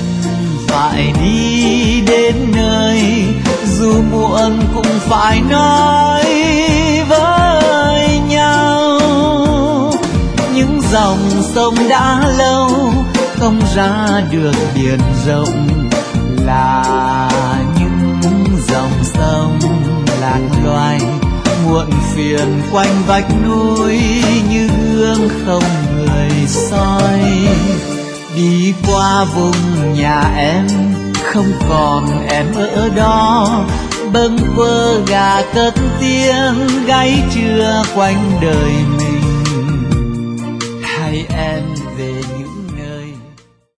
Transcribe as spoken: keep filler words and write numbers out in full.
phải đi đến nơi, dù muộn cũng phải nói với nhau. Những dòng sông đã lâu không ra được biển rộng, là những dòng sông lạc loài muộn phiền quanh vách núi, như gương không người soi. Đi qua vùng nhà em không còn em ở đó, bâng quơ gà cất tiếng gáy trưa quanh đời mình. Hay em